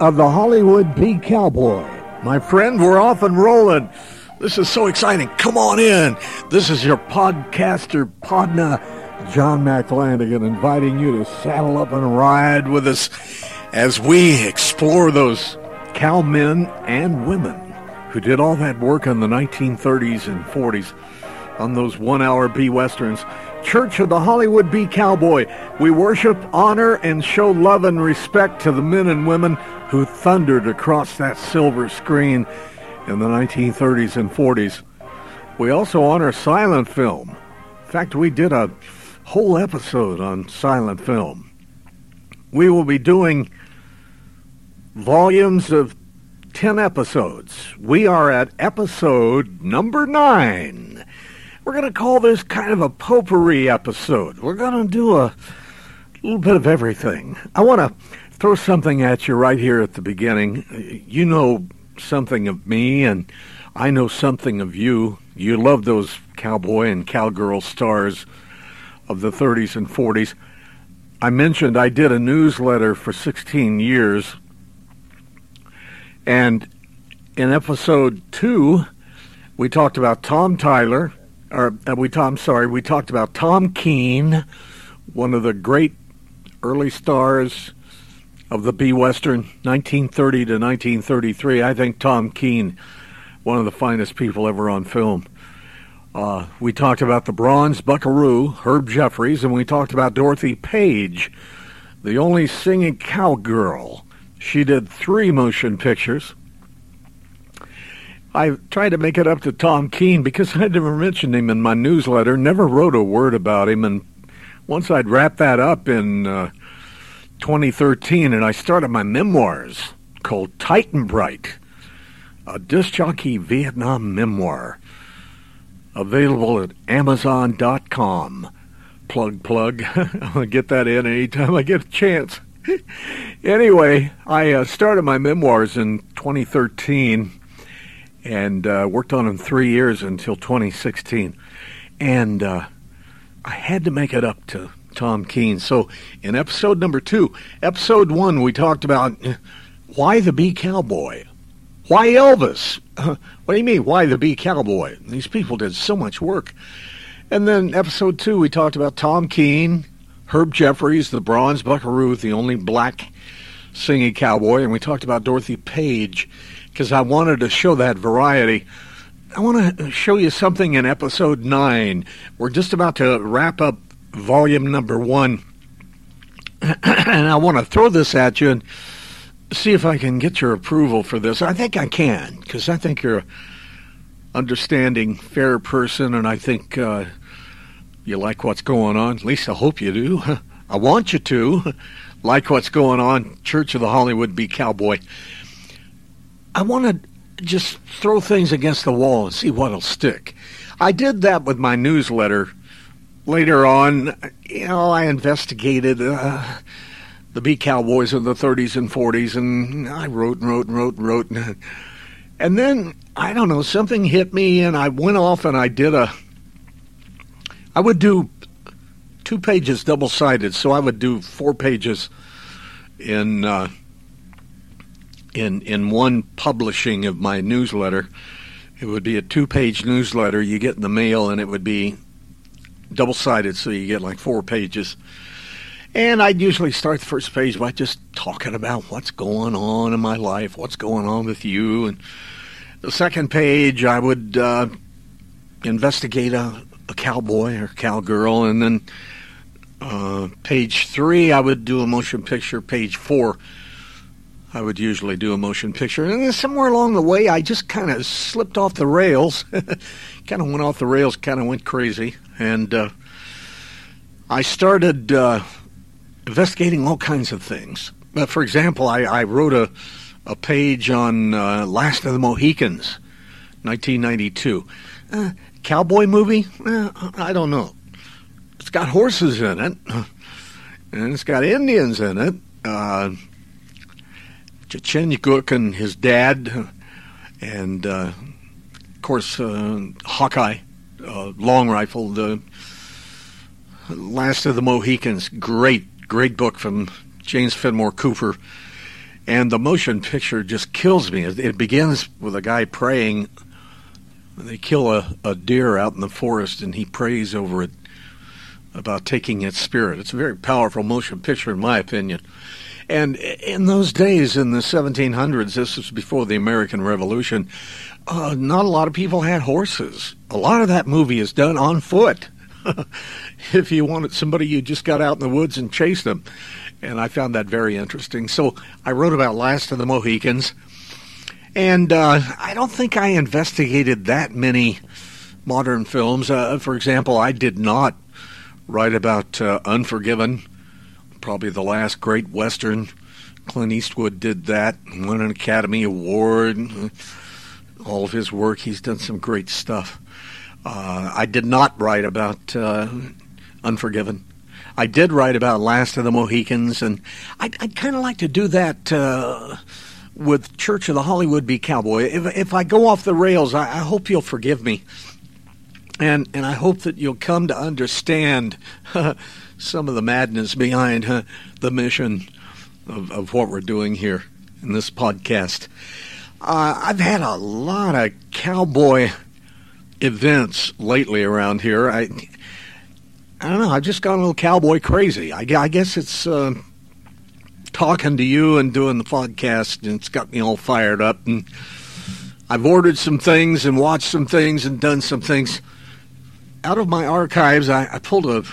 of the Hollywood Beat Cowboy. My friend, we're off and rolling. This is so exciting. Come on in. This is your podcaster, Podna, John McLanigan, inviting you to saddle up and ride with us as we explore those cowmen and women who did all that work in the 1930s and 40s on those one-hour B-Westerns. Church of the Hollywood Beat Cowboy. We worship, honor, and show love and respect to the men and women who thundered across that silver screen in the 1930s and 40s. We also honor silent film. In fact, we did a whole episode on silent film. We will be doing volumes of 10 episodes. We are at episode number 9. We're going to call this kind of a potpourri episode. We're going to do a little bit of everything. I want to throw something at you right here at the beginning. You know something of me, and I know something of you. You love those cowboy and cowgirl stars of the 30s and 40s. I mentioned I did a newsletter for 16 years, and in episode 2, we talked about Tom Tyler. We talked about Tom Keene, one of the great early stars of the B-Western, 1930 to 1933. I think Tom Keene, one of the finest people ever on film. We talked about the Bronze Buckaroo, Herb Jeffries, and we talked about Dorothy Page, the only singing cowgirl. She did 3 motion pictures. I tried to make it up to Tom Keene because I never mentioned him in my newsletter, never wrote a word about him, and once I'd wrapped that up in 2013, and I started my memoirs called Titan Bright, a disc jockey Vietnam memoir, available at Amazon.com. Plug. I'll get that in anytime I get a chance. Anyway, I started my memoirs in 2013, and worked on them 3 years until 2016. And I had to make it up to Tom Keene. So in episode number 2, episode 1, we talked about why the Beat Cowboy? Why Elvis? What do you mean, why the Beat Cowboy? These people did so much work. And then episode 2, we talked about Tom Keene, Herb Jeffries, the Bronze Buckaroo, the only black singing cowboy, and we talked about Dorothy Page, because I wanted to show that variety. I want to show you something in episode 9. We're just about to wrap up volume number 1. And I want to throw this at you and see if I can get your approval for this. I think I can, because I think you're an understanding, fair person, and I think you like what's going on. At least I hope you do. I want you to like what's going on. Church of the Hollywood Beat Cowboy. I want to just throw things against the wall and see what'll stick. I did that with my newsletter. Later on, I investigated the Beat Cowboys of the 30s and 40s, and I wrote. And then, I don't know, something hit me, and I went off and I would do 2 pages double-sided, so I would do 4 pages in one publishing of my newsletter. It would be a 2-page newsletter you get in the mail, and it would be double-sided, so you get like 4 pages. And I'd usually start the first page by just talking about what's going on in my life, what's going on with you. And the second page, I would investigate a cowboy or cowgirl. And then page 3, I would do a motion picture. Page 4, I would usually do a motion picture. And then somewhere along the way, I just kind of slipped off the rails. Kind of went off the rails, kind of went crazy. And I started investigating all kinds of things. For example, I wrote a page on Last of the Mohicans, 1992. Cowboy movie? I don't know. It's got horses in it, and it's got Indians in it. Chichencook and his dad, and of course Hawkeye, Long Rifle, the Last of the Mohicans. Great book from James Fenimore Cooper. And the motion picture just kills me. It begins with a guy praying. They kill a deer out in the forest, and he prays over it about taking its spirit. It's a very powerful motion picture, in my opinion. And in those days, in the 1700s, this was before the American Revolution, not a lot of people had horses. A lot of that movie is done on foot. If you wanted somebody, you just got out in the woods and chased them. And I found that very interesting. So I wrote about Last of the Mohicans. And I don't think I investigated that many modern films. For example, I did not write about Unforgiven, probably the last great Western. Clint Eastwood did that, won an Academy Award. All of his work, he's done some great stuff. I did not write about Unforgiven. I did write about Last of the Mohicans, and I'd kind of like to do that with Church of the Hollywood Be Cowboy. If I go off the rails, I hope you'll forgive me. And I hope that you'll come to understand some of the madness behind the mission of what we're doing here in this podcast. I've had a lot of cowboy events lately around here. I don't know. I've just gone a little cowboy crazy. I guess it's talking to you and doing the podcast, and it's got me all fired up. And I've ordered some things and watched some things and done some things. Out of my archives, I pulled a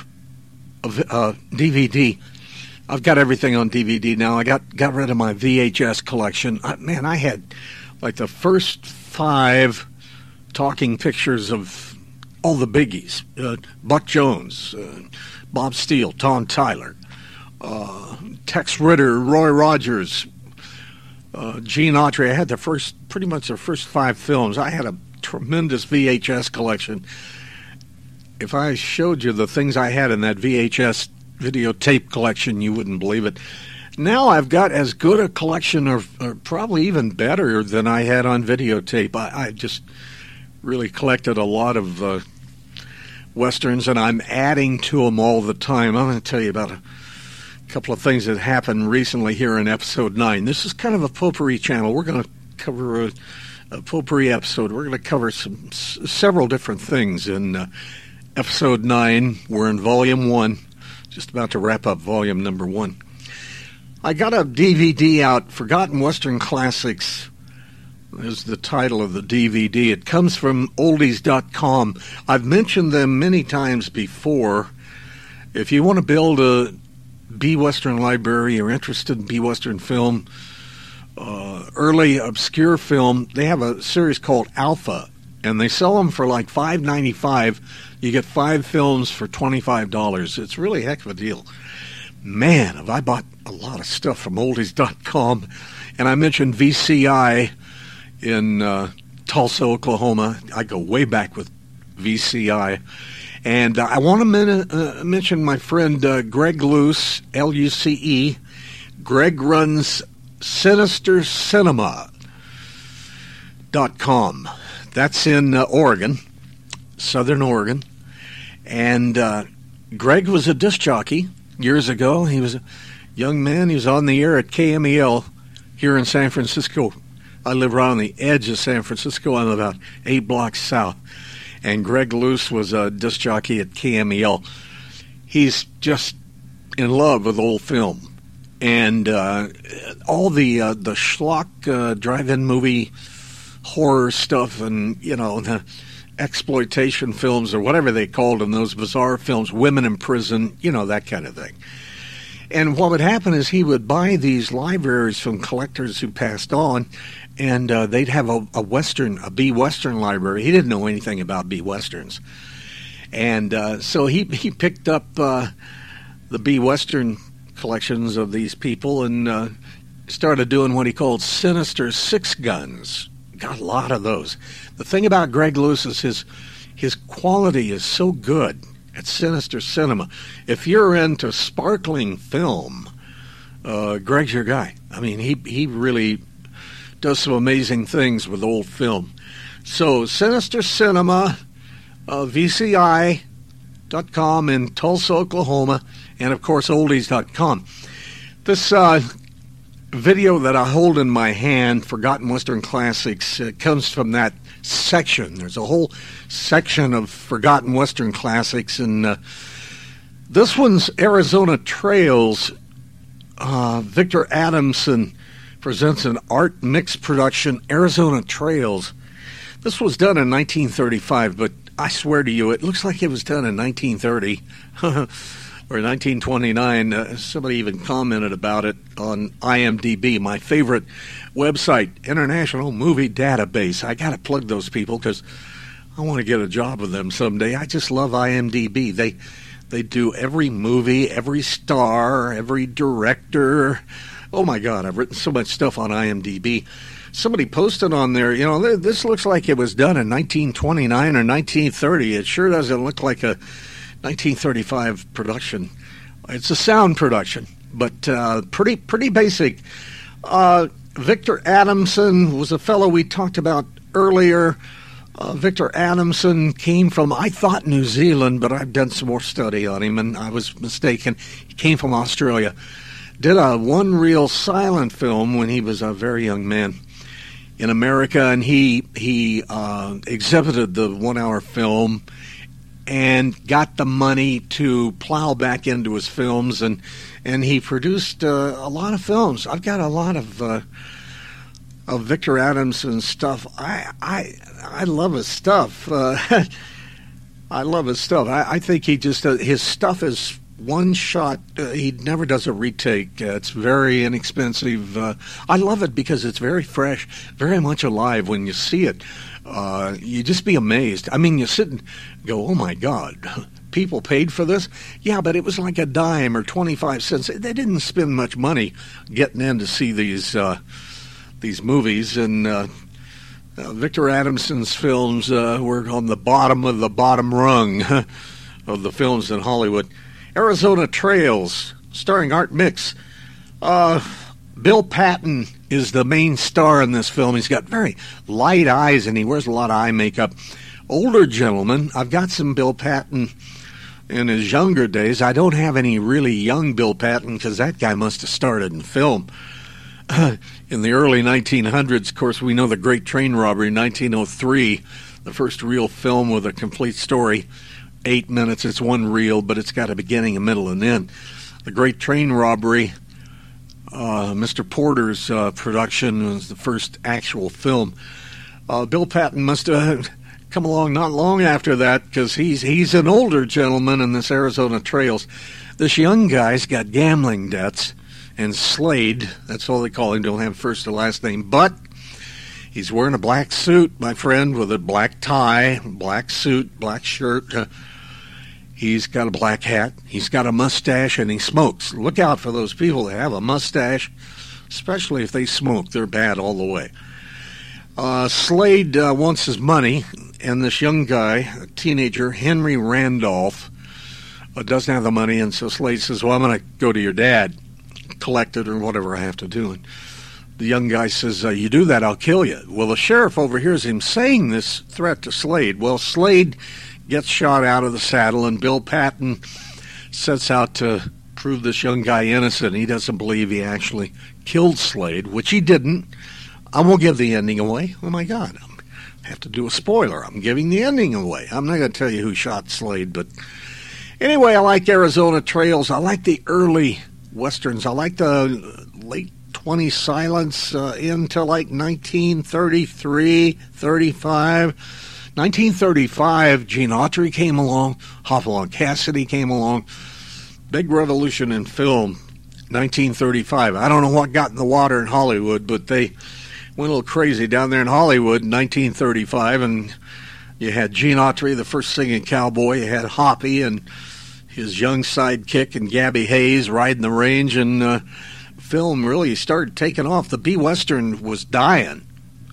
DVD. I've got everything on DVD now. I got rid of my VHS collection. I had like the first 5 talking pictures of all the biggies. Buck Jones, Bob Steele, Tom Tyler, Tex Ritter, Roy Rogers, Gene Autry. I had pretty much the first 5 films. I had a tremendous VHS collection. If I showed you the things I had in that VHS videotape collection, you wouldn't believe it. Now I've got as good a collection, or probably even better, than I had on videotape. I just really collected a lot of Westerns, and I'm adding to them all the time. I'm going to tell you about a couple of things that happened recently here in episode 9. This is kind of a potpourri channel. We're going to cover a potpourri episode. We're going to cover several different things in episode 9. We're in volume 1, just about to wrap up volume number 1. I got a DVD out, Forgotten Western Classics is the title of the DVD. It comes from oldies.com. I've mentioned them many times before. If you want to build a B-Western library, you're interested in B-Western film, early obscure film, they have a series called Alpha, and they sell them for like $5.95. You get 5 films for $25. It's really a heck of a deal. Man, have I bought a lot of stuff from oldies.com. And I mentioned VCI in Tulsa, Oklahoma. I go way back with VCI. And I want to mention my friend Greg Luce, Luce. Greg runs SinisterCinema.com. That's in Oregon, Southern Oregon. And Greg was a disc jockey years ago. He was a young man. He was on the air at KMEL here in San Francisco. I live right on the edge of San Francisco. I'm about 8 blocks south. And Greg Luce was a disc jockey at KMEL. He's just in love with old film. And all the schlock drive-in movie horror stuff, and, the exploitation films, or whatever they called them, those bizarre films, women in prison, that kind of thing. And what would happen is he would buy these libraries from collectors who passed on, and they'd have a B-Western library. He didn't know anything about B-Westerns. And so he picked up the B-Western collections of these people and started doing what he called Sinister Six Guns. Got a lot of those. The thing about Greg Luce is his quality is so good at Sinister Cinema. If you're into sparkling film, Greg's your guy. I mean, he really does some amazing things with old film. So Sinister Cinema, VCI.com in Tulsa, Oklahoma, and of course oldies.com. This video that I hold in my hand, Forgotten Western Classics, comes from that section. There's a whole section of Forgotten Western Classics, and this one's Arizona Trails. Victor Adamson presents an art mix production, Arizona Trails. This was done in 1935, but I swear to you, it looks like it was done in 1930 or 1929. Somebody even commented about it on IMDb, my favorite website, International Movie Database. I got to plug those people because I want to get a job with them someday. I just love IMDb. They do every movie, every star, every director. Oh, my God, I've written so much stuff on IMDb. Somebody posted on there, this looks like it was done in 1929 or 1930. It sure doesn't look like a 1935 production. It's a sound production, but pretty basic. Victor Adamson was a fellow we talked about earlier. Victor Adamson came from, I thought, New Zealand, but I've done some more study on him, and I was mistaken. He came from Australia. Did a one-reel silent film when he was a very young man in America, and he exhibited the one-hour film and got the money to plow back into his films, and he produced a lot of films. I've got a lot of Victor Adamson's stuff. I love his stuff. I love his stuff. I think he just his stuff is one shot. He never does a retake. It's very inexpensive. I love it because it's very fresh, very much alive when you see it. You just be amazed. I mean, you sit and go, oh, my God, people paid for this? Yeah, but it was like a dime or 25 cents. They didn't spend much money getting in to see these movies. And Victor Adamson's films were on the bottom of the bottom rung of the films in Hollywood. Arizona Trails, starring Art Mix. Bill Patton is the main star in this film. He's got very light eyes, and he wears a lot of eye makeup. Older gentleman. I've got some Bill Patton in his younger days. I don't have any really young Bill Patton because that guy must have started in film. In the early 1900s, of course, we know the Great Train Robbery, 1903, the first real film with a complete story. 8 minutes, it's one reel, but it's got a beginning, a middle, and end. The Great Train Robbery, Mr. Porter's production, was the first actual film. Bill Patton must have come along not long after that because he's an older gentleman in this Arizona Trails. This young guy's got gambling debts, and Slade, that's all they call him, don't have first or last name, but he's wearing a black suit, my friend, with a black tie, black suit, black shirt. He's got a black hat, he's got a mustache, and he smokes. Look out for those people that have a mustache, especially if they smoke. They're bad all the way. Slade wants his money, and this young guy, a teenager, Henry Randolph, doesn't have the money, and so Slade says, well, I'm going to go to your dad, collect it or whatever I have to do. And the young guy says, you do that, I'll kill you. Well, the sheriff overhears him saying this threat to Slade. Well, Slade gets shot out of the saddle, and Bill Patton sets out to prove this young guy innocent. He doesn't believe he actually killed Slade, which he didn't. I won't give the ending away. Oh, my God. I have to do a spoiler. I'm giving the ending away. I'm not going to tell you who shot Slade, but anyway, I like Arizona Trails. I like the early Westerns. I like the late 20s silence into like 1933, 35. 1935, Gene Autry came along, Hopalong Cassidy came along. Big revolution in film, 1935. I don't know what got in the water in Hollywood, but they went a little crazy down there in Hollywood in 1935, and you had Gene Autry, the first singing cowboy. You had Hoppy and his young sidekick and Gabby Hayes riding the range, and film really started taking off. The B-Western was dying.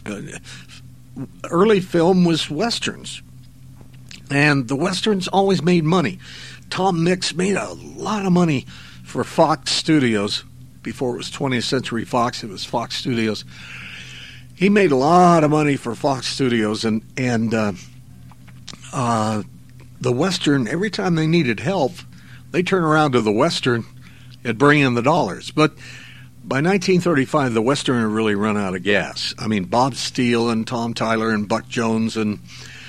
Early film was Westerns, and the Westerns always made money. Tom Mix made a lot of money for Fox Studios. Before it was 20th Century Fox, it was Fox Studios. He made a lot of money for Fox Studios, and the Western, every time they needed help, they turn around to the Western and bring in the dollars. But By 1935, the Western had really run out of gas. I mean, Bob Steele and Tom Tyler and Buck Jones and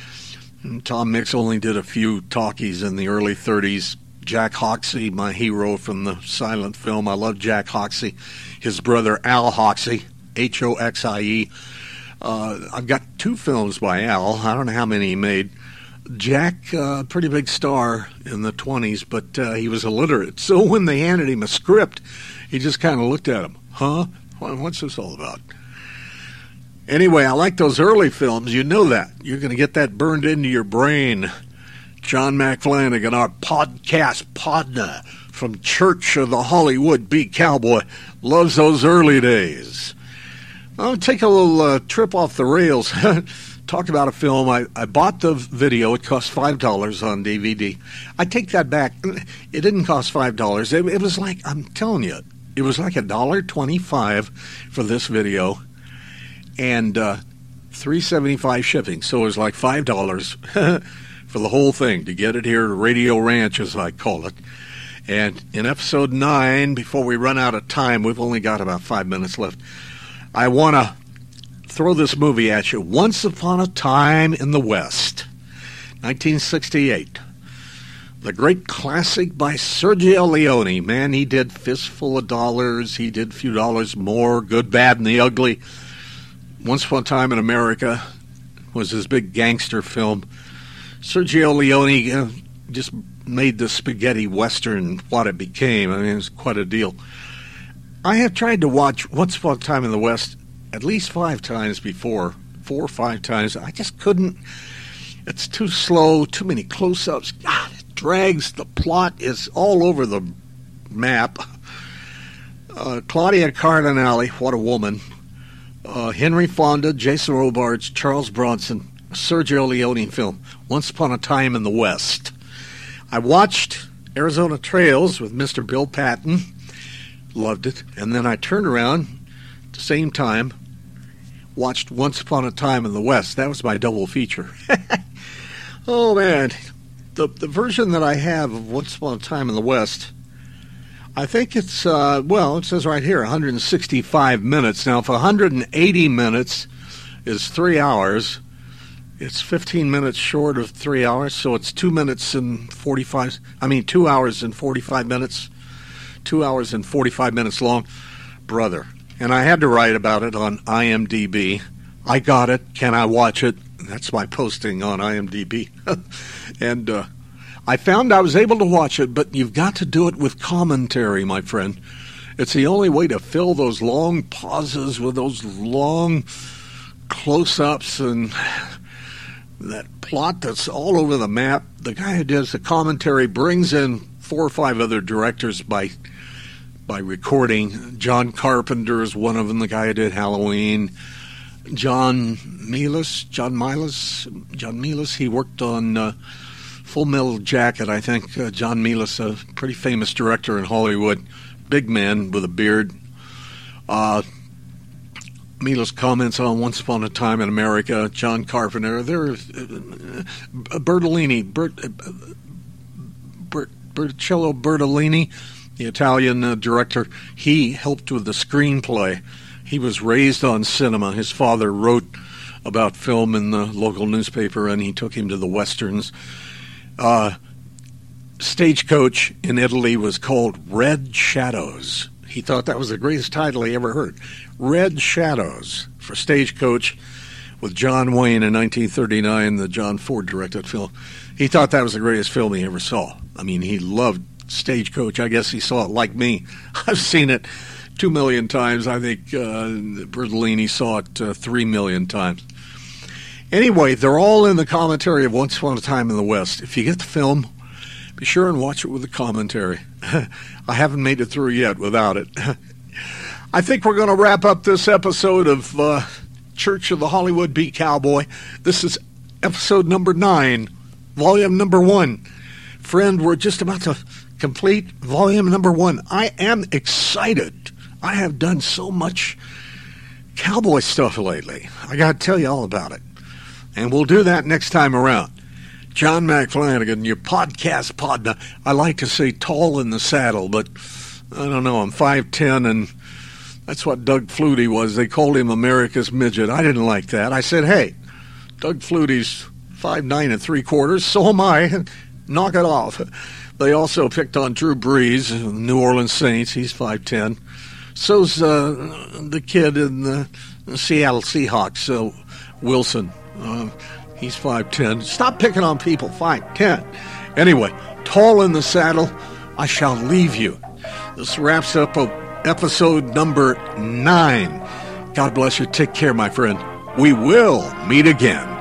Tom Mix only did a few talkies in the early 30s. Jack Hoxsey, my hero from the silent film. I love Jack Hoxsey. His brother Al Hoxsey, Hoxie. I've got 2 films by Al. I don't know how many he made. Jack, pretty big star in the 20s, but he was illiterate. So when they handed him a script, he just kind of looked at him. Huh? What's this all about? Anyway, I like those early films. You know that. You're going to get that burned into your brain. John McFlanagan, our podcast partner from Church of the Hollywood Beat Cowboy, loves those early days. I'll take a little trip off the rails. Talk about a film. I bought the video. It cost $5 on DVD. I take that back. It didn't cost $5. It was like, I'm telling you, it was like $1.25 for this video and $3.75 shipping. So it was like $5 for the whole thing to get it here to Radio Ranch, as I call it. And in episode 9, before we run out of time, we've only got about 5 minutes left, I want to throw this movie at you. Once Upon a Time in the West, 1968. The great classic by Sergio Leone. Man, he did Fistful of Dollars. He did Few Dollars More, Good, Bad, and the Ugly. Once Upon a Time in America was his big gangster film. Sergio Leone just made the spaghetti western what it became. I mean, it was quite a deal. I have tried to watch Once Upon a Time in the West at least 5 times before, 4 or 5 times. I just couldn't. It's too slow, too many close-ups. God, it drags. The plot is all over the map. Claudia Cardinale, what a woman. Henry Fonda, Jason Robards, Charles Bronson, Sergio Leone film, Once Upon a Time in the West. I watched Arizona Trails with Mr. Bill Patton. Loved it. And then I turned around at the same time, watched Once Upon a Time in the West. That was my double feature. Oh, man. The version that I have of Once Upon a Time in the West, I think it's, it says right here, 165 minutes. Now, if 180 minutes is 3 hours, it's 15 minutes short of 3 hours, so it's 2 hours and 45 minutes. 2 hours and 45 minutes long. Brother. And I had to write about it on IMDb. I got it. Can I watch it? That's my posting on IMDb. And I found I was able to watch it, but you've got to do it with commentary, my friend. It's the only way to fill those long pauses with those long close-ups and that plot that's all over the map. The guy who does the commentary brings in 4 or 5 other directors by recording. John Carpenter is one of them, the guy who did Halloween. John Milius, he worked on Full Metal Jacket, I think. John Milius, a pretty famous director in Hollywood. Big man with a beard. Milius comments on Once Upon a Time in America. John Carpenter. There's Bertolini, Bertuccello Bertolini, the Italian director. He helped with the screenplay. He was raised on cinema. His father wrote about film in the local newspaper, and he took him to the westerns. Stagecoach in Italy was called Red Shadows. He thought that was the greatest title he ever heard. Red Shadows for Stagecoach with John Wayne in 1939, the John Ford directed film. He thought that was the greatest film he ever saw. I mean, he loved Stagecoach. I guess he saw it like me. I've seen it 2 million times. I think Bertolini saw it 3 million times. Anyway, they're all in the commentary of Once Upon a Time in the West. If you get the film, be sure and watch it with the commentary. I haven't made it through yet without it. I think we're going to wrap up this episode of Church of the Hollywood Beat Cowboy. This is episode number 9, volume number 1. Friend, we're just about to complete volume number 1. I am excited. I have done so much cowboy stuff lately. I got to tell you all about it. And we'll do that next time around. John McFlanagan, your podcast partner. I like to say tall in the saddle, but I don't know. I'm 5'10", and That's what Doug Flutie was. They called him America's Midget. I didn't like that. I said, hey, Doug Flutie's 5'9 3/4. So am I. Knock it off. They also picked on Drew Brees, New Orleans Saints. He's 5'10". So's the kid in the Seattle Seahawks, Wilson. He's 5'10". Stop picking on people. 5'10". Anyway, tall in the saddle, I shall leave you. This wraps up episode number 9. God bless you. Take care, my friend. We will meet again.